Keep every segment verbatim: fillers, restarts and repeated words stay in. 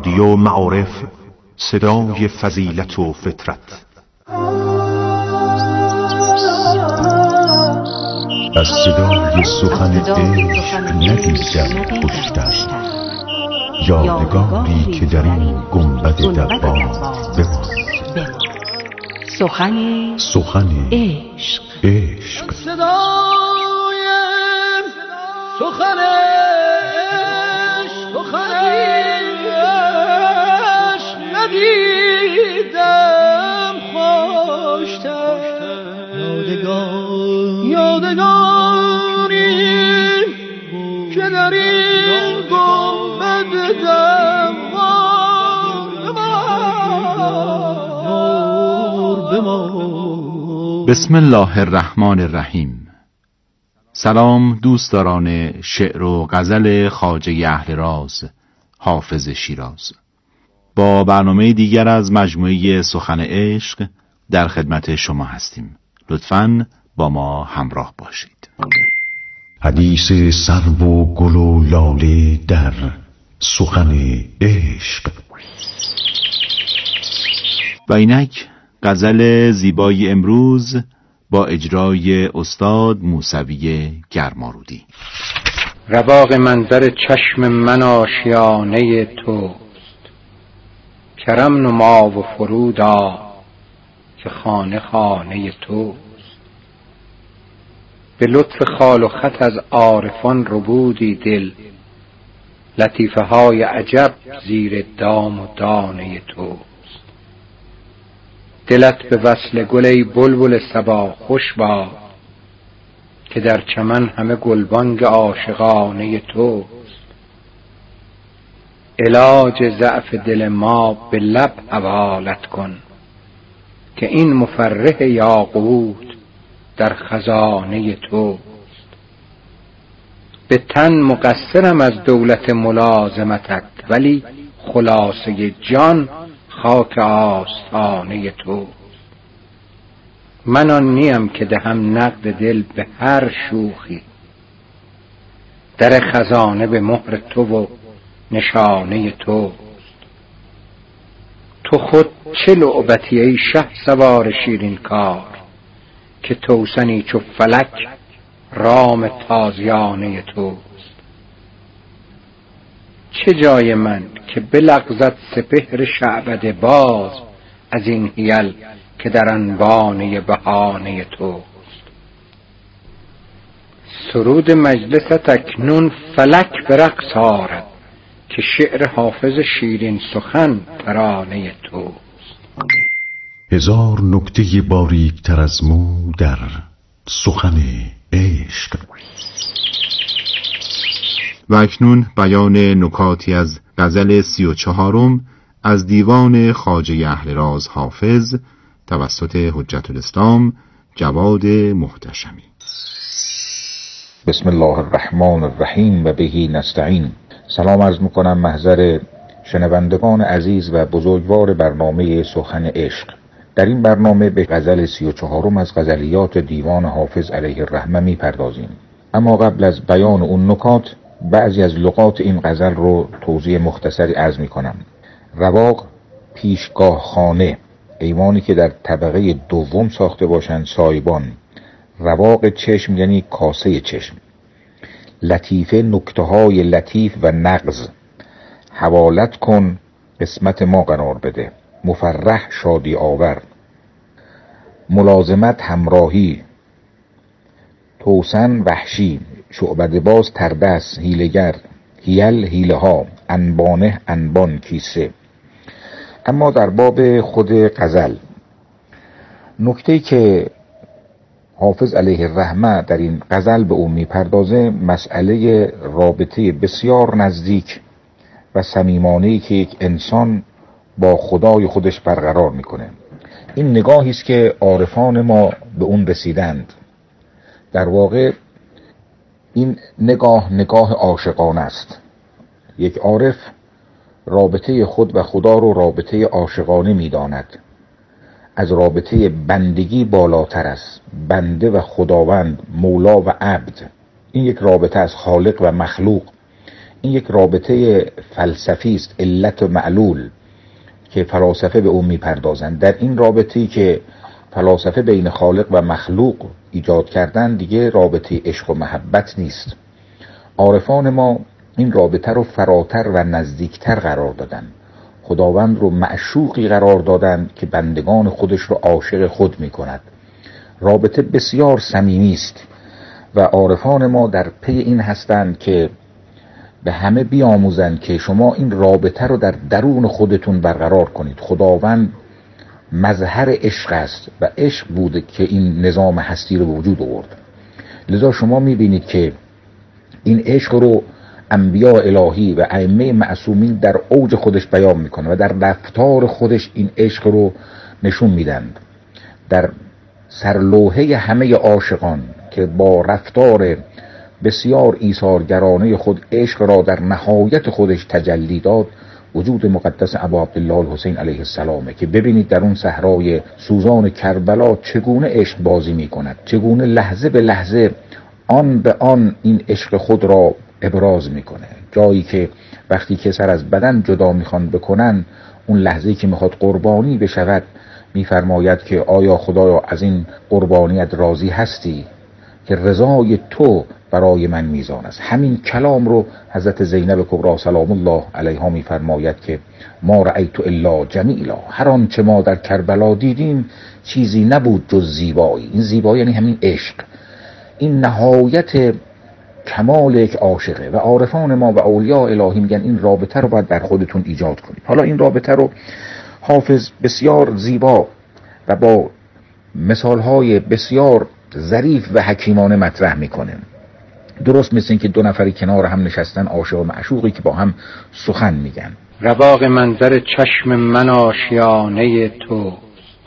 رادیو معارف، صدای فضیلت و فطرت. از صدای سخن عشق ندیدم خوشتر، یادگاری که در این گنبد دبار بماند. سخن سخن عشق عشق صدای سخن عشق سخن عشق ندیدم خوشتر، یادگار یادگاری که در این گنبد دبار. بسم الله الرحمن الرحیم. سلام دوستداران شعر و غزل خواجه اهل راز حافظ شیراز. با برنامه دیگر از مجموعه سخن عشق در خدمت شما هستیم. لطفاً با ما همراه باشید. حدیث سرو و گل و لاله در سخن عشق. و اینک غزل زیبای امروز با اجرای استاد موسوی گرمارودی. رواق منظر چشم من آشیانه توست، کرم نما و فرودا که خانه خانه توست. به لطف خال و خط از عارفان ربودی دل، لطیفه های عجب زیر دام و دانه توست. دلت به وصل گل ای بلبل صبا خوش باد، که در چمن همه گلبانگ عاشقانه توست. علاج ضعف دل ما به لب حوالت کن، که این مفرح یاقوت در خزانه توست. به تن مقصرم از دولت ملازمتت، ولی خلاصه جان خاک آستانه توست. من آن نیم که دهم نقد دل به هر شوخی، در خزانه به مهر تو و نشانه توست. تو خود چه لعبتی ای شه سوار شیرین کار، که توسنی چو فلک رام تازیانه توست. چه جای من که بلغزد سپهر شعبده باز، از این حیل که در انبانه بهانه توست. سرود مجلست اکنون فلک به رقص آرد، که شعر حافظ شیرین سخن ترانه توست. هزار نکته باریک تر از مو در سخن عشق. و اکنون بیان نکاتی از غزل سی و چهارم از دیوان خواجه اهل راز حافظ توسط حجت الاسلام جواد محتشمی. بسم الله الرحمن الرحیم و بهی نستعین. سلام عرض میکنم محضر شنوندگان عزیز و بزرگوار برنامه سخن عشق. در این برنامه به غزل سی و چهارم از غزلیات دیوان حافظ علیه الرحمه میپردازیم. اما قبل از بیان اون نکات بعضی از لغات این غزل رو توضیح مختصری عرض میکنم. رواق پیشگاه خانه، ایوانی که در طبقه دوم ساخته باشند سایبان. رواق چشم یعنی کاسه چشم. لطیفه نکته های لطیف و نغز. حوالت کن قسمت ما قرار بده. مفرح شادی آور. ملازمت همراهی. توسن وحشی. شعبده باز تردست هیلگر. هیل هیله ها. انبانه انبان کیسه. اما در باب خود غزل نکته‌ای که حافظ علیه الرحمه در این غزل به اون میپردازه مسئله رابطه بسیار نزدیک و صمیمانه‌ای که یک انسان با خدای خودش برقرار میکنه. این نگاهی است که عارفان ما به اون رسیدند. در واقع این نگاه نگاه عاشقانه است. یک عارف رابطه خود و خدا رو رابطه عاشقانه میداند. از رابطه بندگی بالاتر است. بنده و خداوند، مولا و عبد. این یک رابطه از خالق و مخلوق. این یک رابطه فلسفی است، علت و معلول، که فلاسفه به اون میپردازند. در این رابطه‌ای که فلاسفه بین خالق و مخلوق ایجاد کردن دیگه رابطه عشق و محبت نیست. عارفان ما این رابطه رو فراتر و نزدیکتر قرار دادن. خداوند رو معشوقی قرار دادن که بندگان خودش رو عاشق خود می کند. رابطه بسیار صمیمی است و عارفان ما در پی این هستند که به همه بیاموزند که شما این رابطه رو در درون خودتون برقرار کنید. خداوند مظهر عشق است و عشق بوده که این نظام هستی رو به وجود آورد. لذا شما میبینید که این عشق رو انبیاء الهی و ائمه معصومین در اوج خودش بیان میکنه و در رفتار خودش این عشق رو نشون میدند. در سرلوحه همه عاشقان که با رفتار بسیار ایثارگرانه خود عشق را در نهایت خودش تجلی داد، وجود مقدس ابا عبدالله الحسین علیه السلامه که ببینید در اون صحرای سوزان کربلا چگونه عشق بازی میکند، چگونه لحظه به لحظه آن به آن این عشق خود را ابراز میکنه. جایی که وقتی که سر از بدن جدا میخوان بکنن، اون لحظه‌ای که میخواد قربانی بشود میفرماید که آیا خدایا از این قربانیت راضی هستی که رضای تو برای من میزان است. همین کلام رو حضرت زینب کبری سلام الله علیها میفرماید که ما رأیت الا جمیلا، هر آنچه ما در کربلا دیدیم چیزی نبود جز زیبایی. این زیبایی یعنی همین عشق، این نهایت کمال یک عاشقه. و عارفان ما و اولیاء الهی میگن این رابطه رو باید در خودتون ایجاد کنید. حالا این رابطه رو حافظ بسیار زیبا و با مثالهای بسیار ظریف و حکیمانه مطرح میکنه. درست مثل این که دو نفری کنار هم نشستن، عاشق و معشوقی که با هم سخن میگن. رواق منظر چشم من آشیانه توست،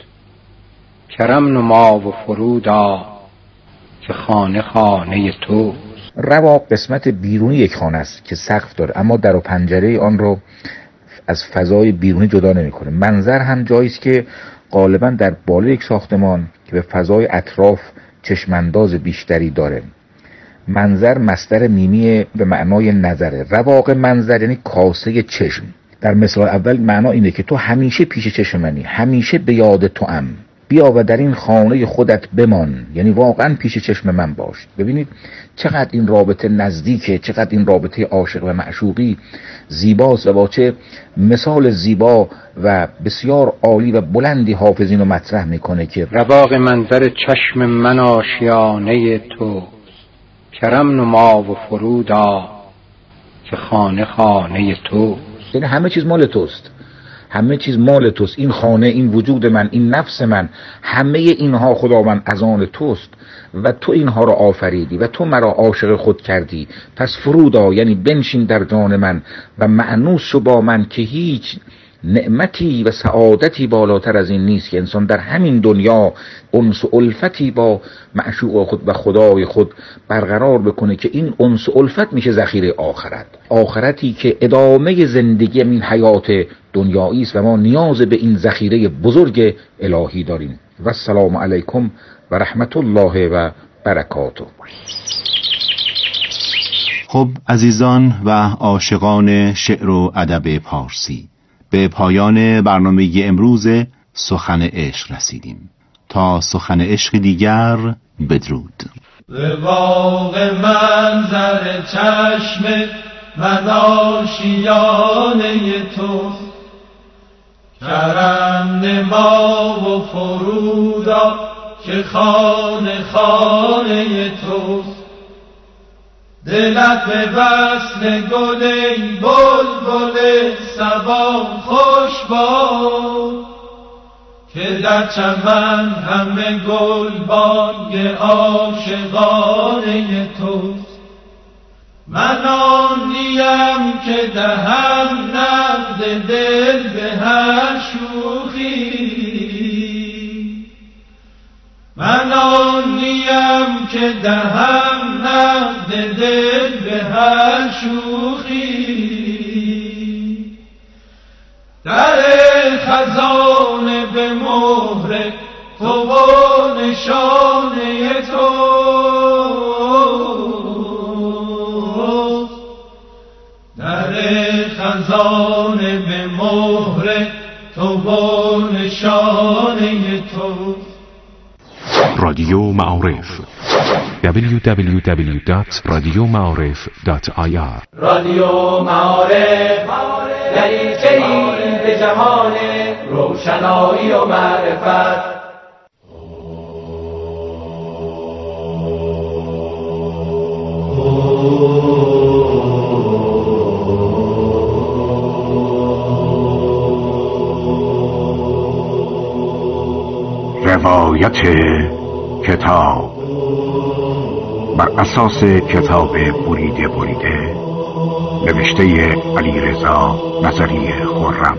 کرم نما و فرودا که خانه خانه توست. رواق قسمت بیرونی یک خانه است که سقف داره، اما در و پنجره آن رو از فضای بیرونی جدا نمیکنه. منظر هم جایی است که غالبا در بالای یک ساختمان که به فضای اطراف چشمانداز بیشتری داره. منظر مصدر میمی به معنای نظره. رواق منظر یعنی کاسه چشم. در مثال اول معنا اینه که تو همیشه پیش چشم منی، همیشه به یاد تو ام، بیا و در این خانه خودت بمان، یعنی واقعا پیش چشم من باش. ببینید چقدر این رابطه نزدیکه، چقدر این رابطه عاشق و معشوقی زیباست و با چه مثال زیبا و بسیار عالی و بلندی حافظ اینو مطرح میکنه که رواق منظر چشم من آشیانه توست، کرم نما و فرودا که خانه خانه توست. یعنی همه چیز مال توست، همه چیز مال توست. این خانه، این وجود من، این نفس من، همه اینها خداوند از آن توست و تو اینها را آفریدی و تو مرا عاشق خود کردی. پس فرودا یعنی بنشین در جان من و مأنوس شو با من که هیچ نعمتی و سعادتی بالاتر از این نیست که انسان در همین دنیا انس و الفتی با معشوق خود و خدای خود برقرار بکنه که این انس و الفت میشه ذخیره آخرت، آخرتی که ادامه زندگی این حیات دنیایی است و ما نیاز به این ذخیره بزرگ الهی داریم. و السلام علیکم و رحمت الله و برکاته. خب عزیزان و عاشقان شعر و ادب پارسی، به پایان برنامه امروز سخن عشق رسیدیم. تا سخن عشق دیگر، بدرود. رواق منظر چشم من آشیانه توست، کرم نما و فرودا که خانه خانه توست. دلت به وصل گل ای بلبل صبا خوش باد، که در چمن همه گل بانگ عاشقانه توست. من آنیم که دهم نقد دل به هر شوخی، من آنیم که دهم نقد دل به هر شوخی. در خزانه به مهر تو و نشانه توست، مهر تو و نشانه تو. رادیو معارف دبلیو دبلیو دبلیو دات رادیو معارف دات آی آر. رادیو معارف دریچه‌ای به جهان روشنایی و معرفت. روایت کتاب بر اساس کتاب بریده بریده نوشته علیرضا نظری خرم.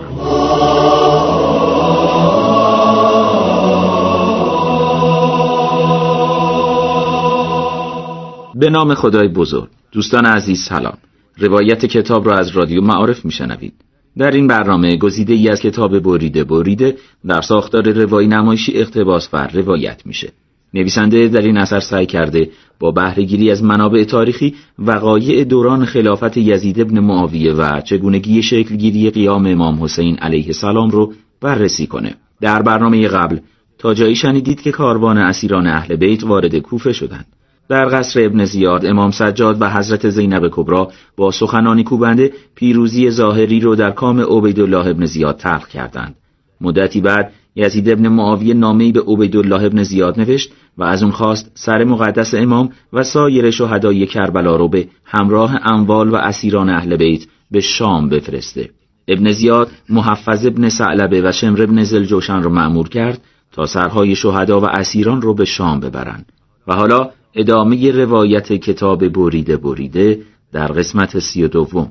به نام خدای بزرگ. دوستان عزیز سلام. روایت کتاب را از رادیو معارف میشنوید. در این برنامه گزیده ای از کتاب بریده بریده در ساختار روایی نمایشی اقتباس و روایت میشه. نویسنده در این اثر سعی کرده با بهره‌گیری از منابع تاریخی وقایع دوران خلافت یزید ابن معاویه و چگونگی شکلگیری قیام امام حسین علیه السلام رو بررسی کنه. در برنامه قبل تا جایی شنیدید که کاروان اسیران اهل بیت وارد کوفه شدند. در قصر ابن زیاد امام سجاد و حضرت زینب کبرا با سخنانی کوبنده پیروزی ظاهری رو در کام عبیدالله ابن زیاد تلخ کردند. مدتی بعد یزید ابن معاویه نامه‌ای به عبیدالله ابن زیاد نوشت و از اون خواست سر مقدس امام و سایر شهدای کربلا رو به همراه اموال و اسیران اهل بیت به شام بفرسته. ابن زیاد محفظ ابن ثعلبه و شمر ابن ذوالجوشن رو مأمور کرد تا سرهای شهدا و اسیران رو به شام ببرند. و حالا ادامه روایت کتاب بریده بریده در قسمت سی و دوم.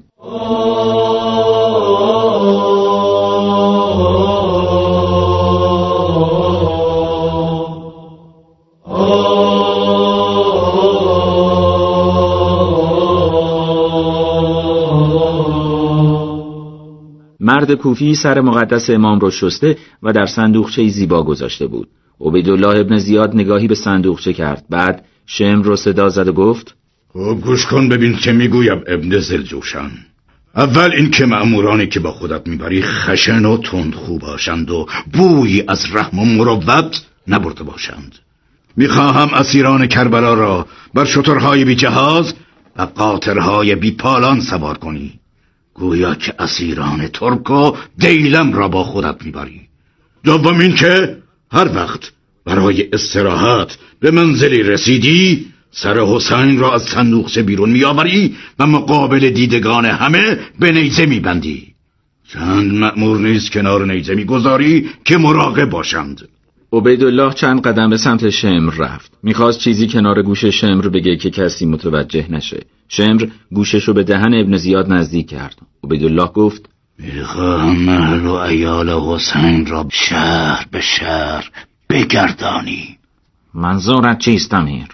مرد کوفی سر مقدس امام رو شسته و در صندوقچه زیبا گذاشته بود. عبیدالله ابن زیاد نگاهی به صندوقچه کرد. بعد شمر رو صدا زد و گفت: خب گوش کن ببین چه میگویم ابن ذوالجوشن. اول این که مأمورانی که با خودت میبری خشن و تندخو باشند و بویی از رحم و مروت نبرده باشند. میخواهم اسیران کربلا را بر شترهای بی جهاز و قاطرهای بی پالان سوار کنی، گویا که اسیران ترک و دیلم را با خودت میبری. دوم این که هر وقت برای استراحت به منزلی رسیدی سر حسین را از صندوقچه بیرون میآوری و مقابل دیدگان همه به نیزه میبندی. چند مأمور نیز کنار نیزه میگذاری که مراقب باشند. عبیدالله چند قدم به سمت شمر رفت. میخواست چیزی کنار گوش شمر بگه که کسی متوجه نشه. شمر گوششو به دهن ابن زیاد نزدیک کرد. عبیدالله گفت: میخواهم اهل و عیال حسین را شهر به شهر بگردانی. منظورت چیست امیر؟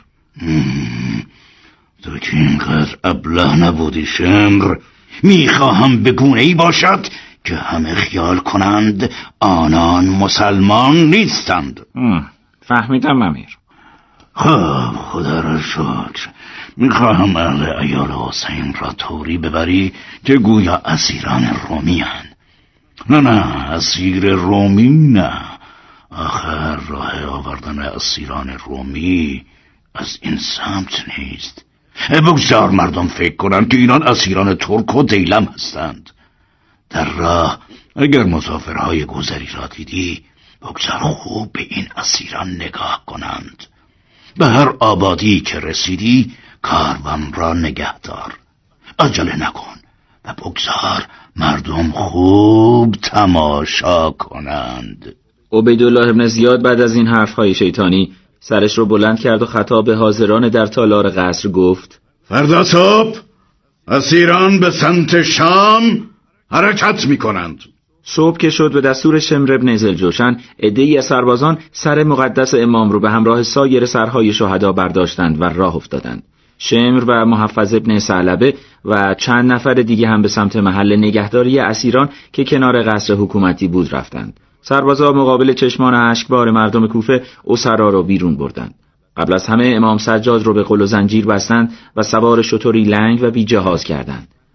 تو که اینقدر ابله نبودی شمر. میخواهم به گونه ای باشد که همه خیال کنند آنان مسلمان نیستند. فهمیدم امیر. خب خدا را شکر. میخواهم اهل عیال حسین را طوری ببری که گویا اسیران رومی هن. نه نه اسیر رومی نه. آخر راه آوردن اسیران رومی از این سمت نیست. بگذار مردم فکر کنند که اینان اسیران ترک و دیلم هستند. در راه اگر مسافرهای گذری را دیدی بگذار خوب به این اسیران نگاه کنند. به هر آبادی که رسیدی کاروان را نگه دار. عجله نکن و بگذار مردم خوب تماشا کنند. عبیدالله ابن زیاد بعد از این حرفهای شیطانی سرش رو بلند کرد و خطاب به حاضران در تالار قصر گفت: فردا صبح اسیران به سمت شام حرکت می کنند. صبح که شد به دستور شمر ابن ذوالجوشن عده‌ای از سربازان سر مقدس امام رو به همراه سایر سرهای شهدا برداشتند و راه افتادند. شمر و محفظ ابن ثعلبه و چند نفر دیگه هم به سمت محل نگهداری اسیران که کنار قصر حکومتی بود رفتند. سربازا مقابل چشمان اشکبار مردم کوفه اسرا رو بیرون بردند. قبل از همه امام سجاد رو به قل و زنجیر بستند و سوار شتری لنگ و بی جهاز کردند.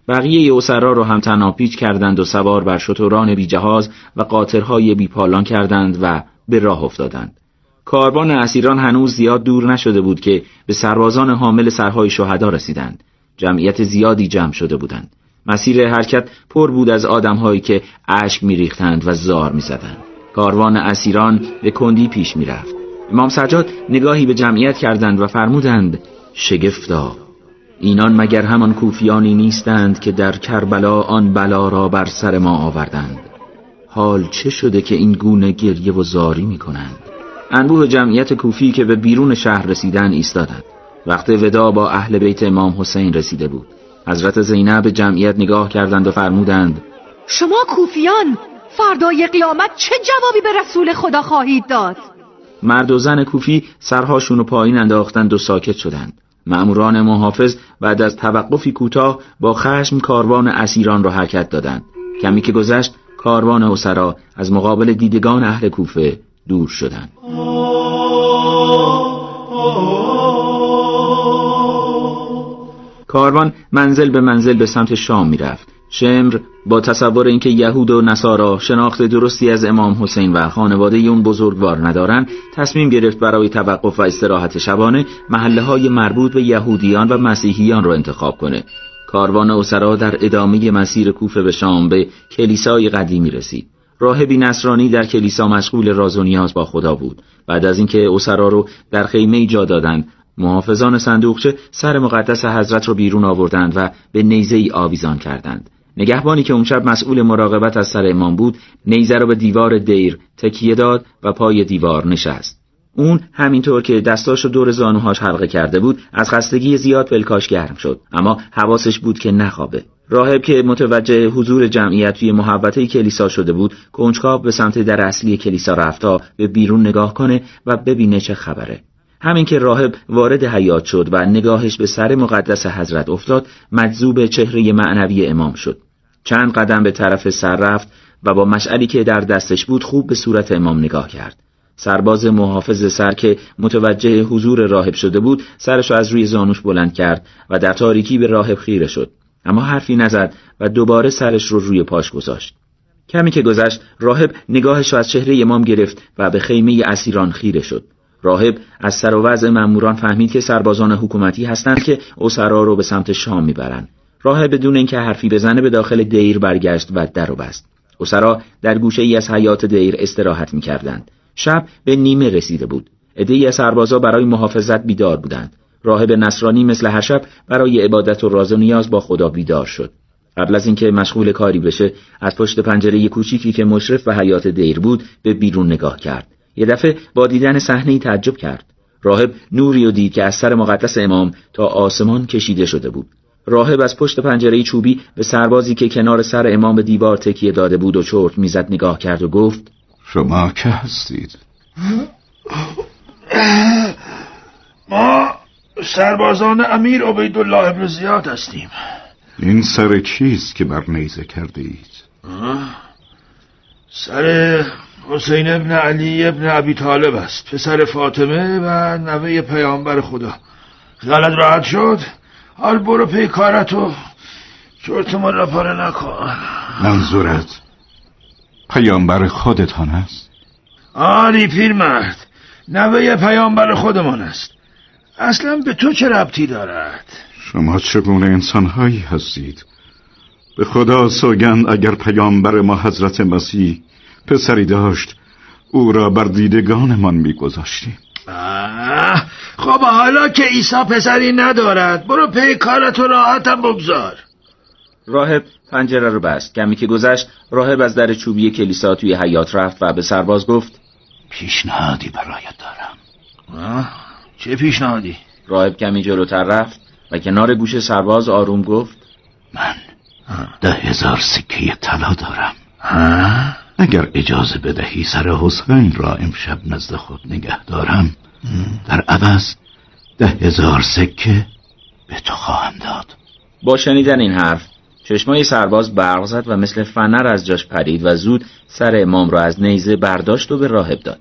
بقیه اسرا رو هم تناپیچ کردند و سوار بر شتران بی جهاز و قاطرهای بی پالان کردند و به راه افتادند. کاروان اسیران هنوز زیاد دور نشده بود که به سربازان حامل سرهای شهدا رسیدند. جمعیت زیادی جمع شده بودند. مسیر حرکت پر بود از آدم‌هایی که اشک می‌ریختند و زار می‌زدند. کاروان اسیران به کندی پیش می‌رفت. امام سجاد نگاهی به جمعیت کردند و فرمودند: شگفتا، اینان مگر همان کوفیانی نیستند که در کربلا آن بلا را بر سر ما آوردند؟ حال چه شده که این گونه گریه و زاری می‌کنند؟ انبوه جمعیت کوفی که به بیرون شهر رسیدن ایستادند. وقت وداع با اهل بیت امام حسین رسیده بود. حضرت زینب جمعیت نگاه کردند و فرمودند: شما کوفیان فردای قیامت چه جوابی به رسول خدا خواهید داد؟ مرد و زن کوفی سرهاشون رو پایین انداختند و ساکت شدند. مأموران محافظ بعد از توقفی کوتاه با خشم کاروان اسیران را حرکت دادند. کمی که گذشت کاروان اسرا از مقابل دیدگان اهل کوفه دور شدند. کاروان منزل به منزل به سمت شام می رفت. شمر با تصور اینکه یهود و نصارا شناخت درستی از امام حسین و خانواده اون بزرگوار ندارن، تصمیم گرفت برای توقف و استراحت شبانه محله های مربوط به یهودیان و مسیحیان رو انتخاب کنه. کاروان اسرا در ادامه مسیر کوفه به شام به کلیسای قدیمی رسید. راهبی نصرانی در کلیسا مشغول راز و نیاز با خدا بود. بعد از اینکه اسرا رو در خیمه جا دادند، محافظان صندوقچه سر مقدس حضرت رو بیرون آوردند و به نیزه‌ای آویزان کردند. نگهبانی که اون شب مسئول مراقبت از سر امام بود، نیزه رو به دیوار دیر تکیه داد و پای دیوار نشست. اون همینطور که دستاشو دور زانوهاش حلقه کرده بود، از خستگی زیاد پلکاش گرم شد، اما حواسش بود که نخوابه. راهب که متوجه حضور جمعیت توی محوطه کلیسا شده بود، کنجکاو به سمت در اصلی کلیسا رفت تا به بیرون نگاه کنه و ببینه چه خبره. همین که راهب وارد حیاط شد و نگاهش به سر مقدس حضرت افتاد، مجذوب چهره معنوی امام شد. چند قدم به طرف سر رفت و با مشعلی که در دستش بود خوب به صورت امام نگاه کرد. سرباز محافظ سر که متوجه حضور راهب شده بود، سرش از روی زانوش بلند کرد و در تاریکی به راهب خیره شد، اما حرفی نزد و دوباره سرش رو روی پاش گذاشت. کمی که گذشت، راهب نگاهش رو از چهره امام گرفت و به خیمه اسیران خیره شد. راهب از سر و وضع مأموران فهمید که سربازان حکومتی هستند که اسرا رو به سمت شام میبرند. راهب بدون اینکه حرفی بزنه به داخل دیر برگشت و در رو بست. اسرا در گوشه ای از حیاط دیر استراحت میکردند. شب به نیمه رسیده بود. عده‌ای از سربازا برای محافظت بیدار بودند. راهب نصرانی مثل هر شب برای عبادت و راز و نیاز با خدا بیدار شد. قبل از اینکه مشغول کاری بشه، از پشت پنجره کوچیکی که مشرف به حیاط دیر بود به بیرون نگاه کرد. یه دفعه با دیدن صحنه‌ای تعجب کرد. راهب نوری رو دید که از سر مقدس امام تا آسمان کشیده شده بود. راهب از پشت پنجره چوبی به سربازی که کنار سر امام به دیوار تکیه داده بود و چرت میزد نگاه کرد و گفت: شما که هستید؟ ما سربازان امیر عبیدالله ابن زیاد هستیم. این سر چیست که بر نیزه کرده اید؟ سر حسین ابن علی ابن ابی طالب است، پسر فاطمه و نوه پیامبر خدا. خیالت راحت شد؟ حال برو پی کارتو، چرتمان را پاره نکن. منظورت پیامبر خودتان است؟ آری پیرمرد، نوه پیامبر خودمان است. اصلا به تو چه ربطی دارد؟ شما چگونه انسانهایی هستید؟ به خدا سوگند اگر پیامبر ما حضرت مسیح پسری داشت، او را بر دیدگانمان میگذاشتیم. خب حالا که عیسی پسری ندارد، برو پی کارتو راحتم بگذار. راهب پنجره رو بست. کمی که گذشت، راهب از در چوبی کلیسا توی حیاط رفت و به سرباز گفت: پیشنهادی برایت دارم. چه پیشنهادی؟ راهب کمی جلوتر رفت و کنار گوش سرباز آروم گفت: من ده هزار سکه طلا دارم. ها؟ اگر اجازه بدهی سر حسین را امشب نزد خود نگه دارم، در عوض ده هزار سکه به تو خواهم داد. با شنیدن این حرف چشمای سرباز برق زد و مثل فنر از جاش پرید و زود سر امام را از نیزه برداشت و به راهب داد.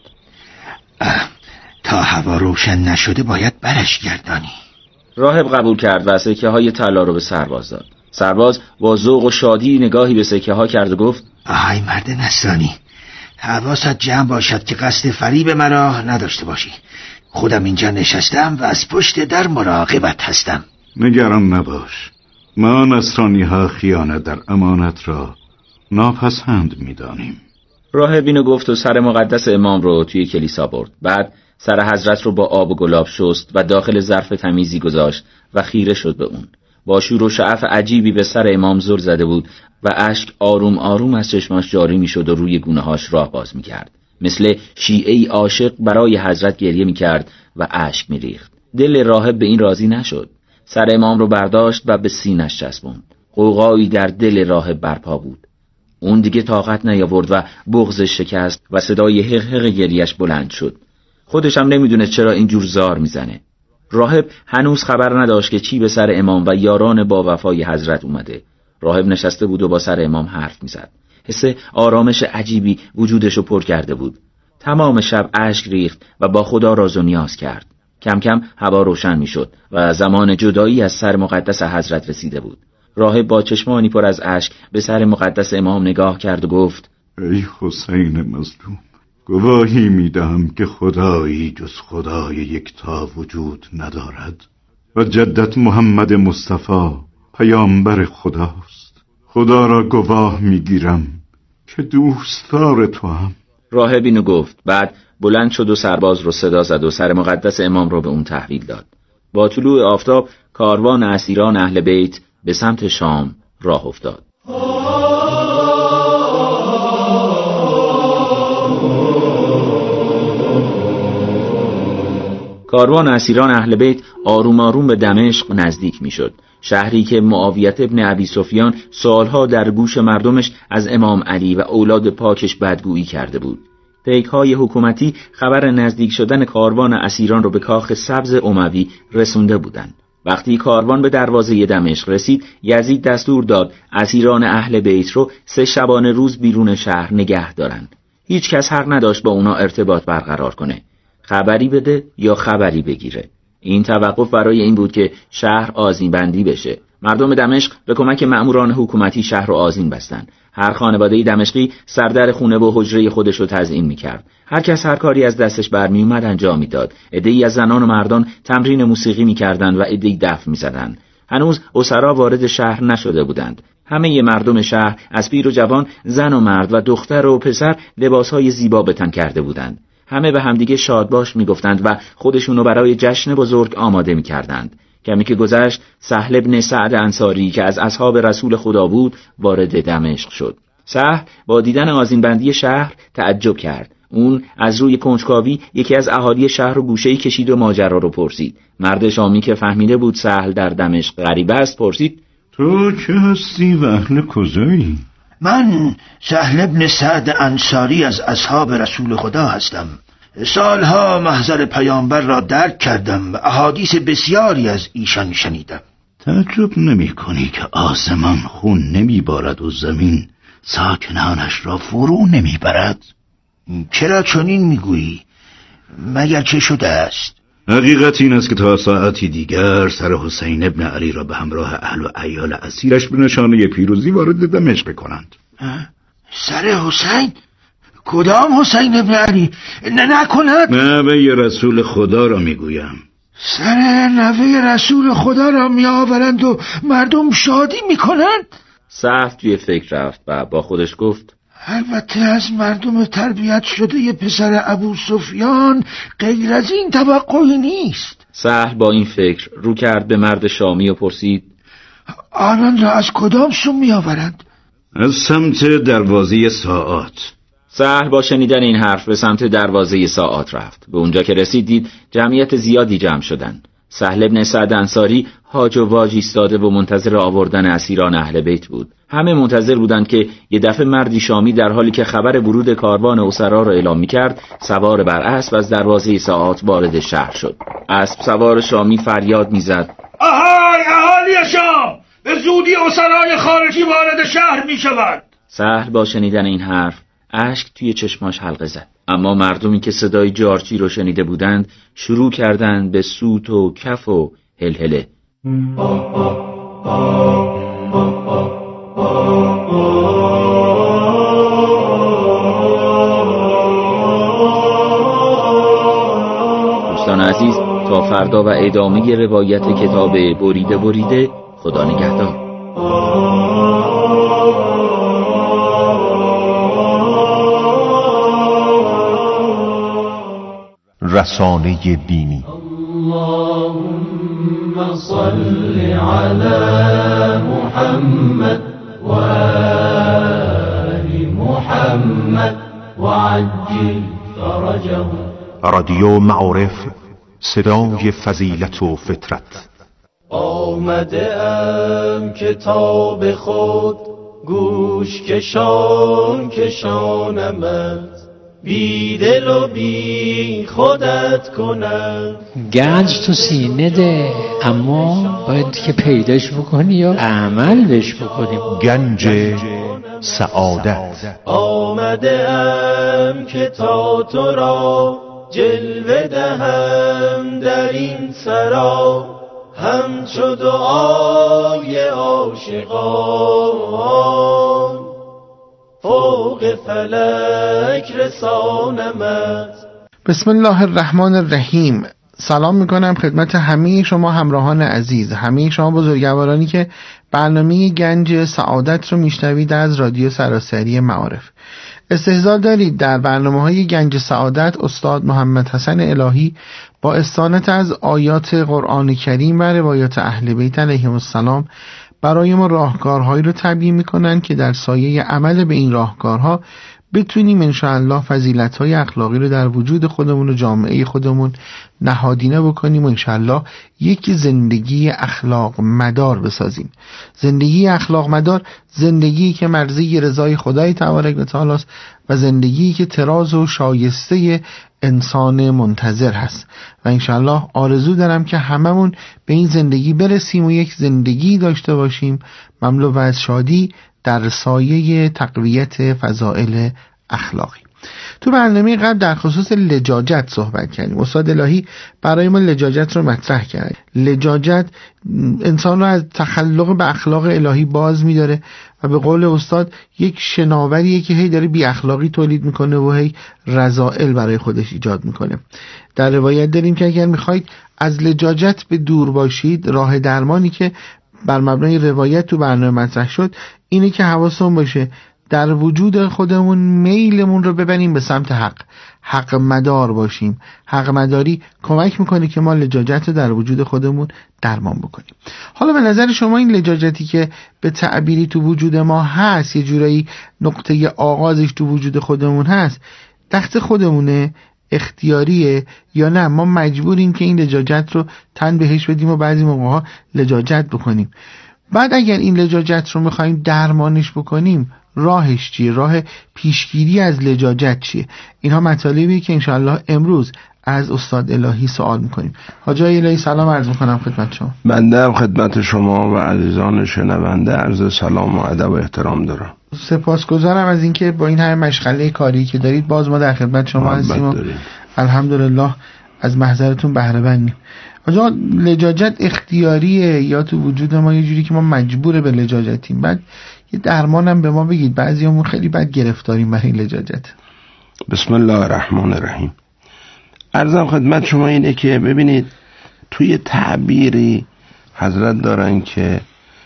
تا هوا روشن نشده باید برش گردانی. راهب قبول کرد و سکه های طلا رو به سرباز داد. سرباز با ذوق و شادی نگاهی به سکه ها کرد و گفت: آهای مرد نصرانی، حواست جمع باشد که قصد فریب مرا نداشته باشی. خودم اینجا نشستم و از پشت در مراقبت هستم. نگران نباش، ما نصرانی ها خیانت در امانت را ناپسند می‌دانیم. راهب اینو گفت و سر مقدس امام رو توی کلیسا برد. بعد سر حضرت رو با آب و گلاب شست و داخل ظرف تمیزی گذاشت و خیره شد به اون. با شور و شعف عجیبی به سر امام زل زده بود و اشک آروم آروم از چشماش جاری میشد و روی گونه‌هاش راه باز می‌کرد. مثل شیعه‌ای عاشق برای حضرت گریه می‌کرد و اشک می‌ریخت. دل راهب به این راضی نشد. سر امام رو برداشت و به سینش چسبوند. غوغایی در دل راهب برپا بود. اون دیگه طاقت نیاورد و بغضش شکست و صدای حق حق گریه‌اش بلند شد. خودش هم نمیدونه چرا اینجور زار میزنه. راهب هنوز خبر نداشت که چی به سر امام و یاران با وفای حضرت اومده. راهب نشسته بود و با سر امام حرف میزد. حس آرامش عجیبی وجودشو پر کرده بود. تمام شب اشک ریخت و با خدا راز و نیاز کرد. کم کم هوا روشن میشد و زمان جدایی از سر مقدس حضرت رسیده بود. راهب با چشمانی پر از اشک به سر مقدس امام نگاه کرد و گفت: ای حسین مظلوم، گواهی میدهم که خدایی جز خدای یکتا وجود ندارد و جدت محمد مصطفی پیامبر خداست. خدا را گواه میگیرم که دوستدار تو هم. راهب اینو گفت. بعد بلند شد و سرباز رو صدا زد و سر مقدس امام رو به اون تحویل داد. با طلوع آفتاب کاروان اسیران اهل بیت به سمت شام راه افتاد. کاروان اسیران اهل بیت آروم آروم به دمشق نزدیک میشد. شهری که معاویه ابن ابی سفیان سالها در گوش مردمش از امام علی و اولاد پاکش بدگویی کرده بود. پیک‌های حکومتی خبر نزدیک شدن کاروان اسیران رو به کاخ سبز اموی رسونده بودند. وقتی کاروان به دروازه دمشق رسید، یزید دستور داد اسیران اهل بیت رو سه شبانه روز بیرون شهر نگه دارن. هیچ کس حق نداشت با اونا ارتباط برقرار کنه، خبری بده یا خبری بگیره. این توقف برای این بود که شهر آذین بندی بشه. مردم دمشق به کمک مأموران حکومتی شهر رو آذین بستن. هر خانواده دمشقی سردر خونه و حجره خودش رو تزیین میکرد. هر کس هر کاری از دستش برمی اومد انجام میداد. عده‌ای از زنان و مردان تمرین موسیقی میکردند و عده‌ای دف میزدند. هنوز اسرا وارد شهر نشده بودند. همه مردم شهر از پیر و جوان، زن و مرد و دختر و پسر لباسهای زیبا به تن کرده بودند. همه به همدیگه شادباش میگفتند و خودشونو برای جشن بزرگ آماده میکردند. کمی که گذشت، سهل بن سعد انصاری که از اصحاب رسول خدا بود وارد دمشق شد. سهل با دیدن آذینبندی شهر تعجب کرد. اون از روی کنجکاوی یکی از اهالی شهر رو گوشه‌ای کشید و ماجرا رو پرسید. مرد شامی که فهمیده بود سهل در دمشق غریب است پرسید: تو چه هستی و اهل کجایی؟ من سهل بن سعد انصاری از اصحاب رسول خدا هستم. سالها محضر پیامبر را درک کردم و احادیث بسیاری از ایشان شنیدم. تعجب نمی کنی که آسمان خون نمی بارد و زمین ساکنانش را فرو نمی برد؟ چرا چنین میگویی؟ مگر چه شده است؟ حقیقت این است که تا ساعتی دیگر سر حسین ابن علی را به همراه اهل و عیال اسیرش به نشانه پیروزی وارد دمشق کنند. سر حسین؟ کدام حسین ابن علی؟ نه نکند؟ نوه رسول خدا را میگویم. سر نوه رسول خدا را می آورند و مردم شادی میکنند؟ سهل توی فکر رفت و با خودش گفت: البته از مردم تربیت شده ی پسر ابو سفیان غیر از این توقعی نیست. سهل با این فکر رو کرد به مرد شامی و پرسید: آنان را از کدام سو می آورند؟ از سمت دروازه ساعات. سهل با شنیدن این حرف به سمت دروازه ساعات رفت. به اونجا که رسید دید جمعیت زیادی جمع شدن. سهل بن سعد انصاری حاج و واج ایستاده و منتظر آوردن اسیران اهل بیت بود. همه منتظر بودند که یه دفعه مردی شامی در حالی که خبر ورود کاروان اسرا را اعلام می‌کرد، سوار بر اسب از دروازه ساعات وارد شهر شد. اسب سوار شامی فریاد می‌زد: آهای اهالی شام، به زودی اسرای خارجی وارد شهر می‌شوند. سهل با شنیدن این حرف اشک توی چشماش حلقه زد. اما مردمی که صدای جارچی رو شنیده بودند شروع کردند به سوت و کف و هلهله. دوستان عزیز، تا فردا و ادامه روایت کتاب بریده بریده، خدا نگهدار. رسانه دینی. اللهم صل علی محمد و آل محمد و عجل فرجهم. رادیو معارف، صدای فضیلت و فطرت. آمده ام کتاب خود گوش کشان کشانمت، بی دل و بی خودت کنم. گنج تو سینه ده، اما باید که پیداش بکنی یا عمل بش بکنیم. گنج سعادت. آمده ام که تا تو را جلوه دهم در این سرا، همچو دعای عاشقان فوق فلک رسانمت. بسم الله الرحمن الرحیم. سلام میکنم خدمت همه شما همراهان عزیز، همه شما بزرگوارانی که برنامه گنج سعادت رو میشنوید از رادیو سراسری معارف. استحضار دارید در برنامه‌های گنج سعادت استاد محمد حسن الهی با استعانت از آیات قرآن کریم و روایات اهل بیت علیهم السلام برای ما راهکارهایی رو تبیین میکنن که در سایه عمل به این راهکارها بتونیم انشاءالله فضیلت‌های اخلاقی رو در وجود خودمون و جامعه خودمون نهادینه بکنیم و انشاءالله یک زندگی اخلاق مدار بسازیم. زندگی اخلاق مدار، زندگی که مرضی رضای خدای تبارک و تعالی است و زندگی که تراز و شایسته انسان منتظر هست و انشاءالله آرزو دارم که هممون به این زندگی برسیم و یک زندگی داشته باشیم مملو از شادی در سایه تقویت فضائل اخلاقی. تو برنامه قبل در خصوص لجاجت صحبت کردیم. استاد الهی برای ما لجاجت رو مطرح کرد. لجاجت انسان رو از تخلق به اخلاق الهی باز می‌داره و به قول استاد یک شناوریه که هی داره بی اخلاقی تولید میکنه و هی رذائل برای خودش ایجاد میکنه. در روایت داریم که اگر میخواید از لجاجت به دور باشید، راه درمانی که بر مبنای روایت تو برنامه مطرح شد اینه که حواسمون باشه در وجود خودمون میلمون رو ببریم به سمت حق، حق مدار باشیم. حق مداری کمک میکنه که ما لجاجت رو در وجود خودمون درمان بکنیم. حالا به نظر شما این لجاجتی که به تعبیری تو وجود ما هست، یه جورایی نقطه آغازش تو وجود خودمون هست، دست خودمونه، اختیاریه یا نه ما مجبوریم که این لجاجت رو تن بهش بدیم و بعضی موقعها لجاجت بکنیم؟ بعد اگر این لجاجت رو میخوایم درمانش بکنیم راهش چیه؟ راه پیشگیری از لجاجت چیه؟ اینها مطالبی که انشاءالله امروز از استاد الهی سوال میکنیم. حاجی الهی سلام عرض میکنم خدمت شما. بنده هم خدمت شما و عزیزان شنونده عرض سلام و ادب و احترام دارم. سپاسگزارم از اینکه با این همه مشغله کاری که دارید باز ما در خدمت شما هستیم و الحمدلله از محضرتون بهره بندیم. آجا لجاجت اختیاریه یا تو وجود ما یه جوری که ما مجبور به لجاجتیم؟ بعد یه درمانم به ما بگید، بعضیامون خیلی بد گرفتاریم برای این لجاجت. بسم الله الرحمن الرحیم. عرضم خدمت شما اینه که ببینید توی تعبیری حضرت دارن که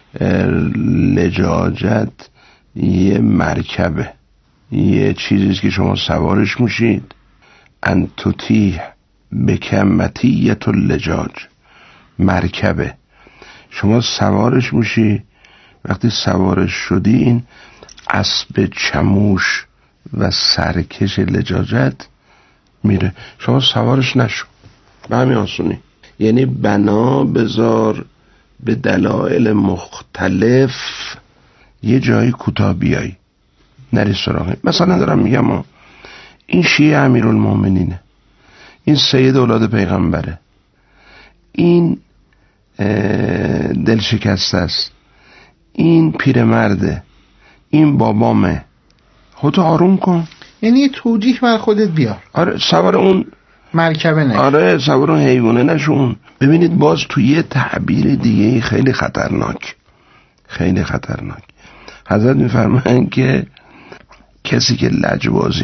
لجاجت یه مرکبه، یه چیزیست که شما سوارش میشید. انتوتیه بکمتیت اللجاج، مرکبه شما سوارش میشی. وقتی سوارش شدی این اسب چموش و سرکش لجاجت میره، شما سوارش نشو. به همین آسونی، یعنی بنا بذار به دلایل مختلف یه جایی کوتاه بیایی، نری سراغی. مثلا دارم میگم این شیعه امیرالمومنینه، این سید اولاد پیغمبره، این دل شکسته است، این پیرمرده، این بابامه. خودتو آروم کن، یعنی یه توجیه بر خودت بیار. آره سوار اون مرکبه نشو. آره سوار اون حیوانه نشون. ببینید باز توی یه تعبیر دیگه خیلی خطرناک، خیلی خطرناک. حضرت میفرمایند که کسی که لجبازی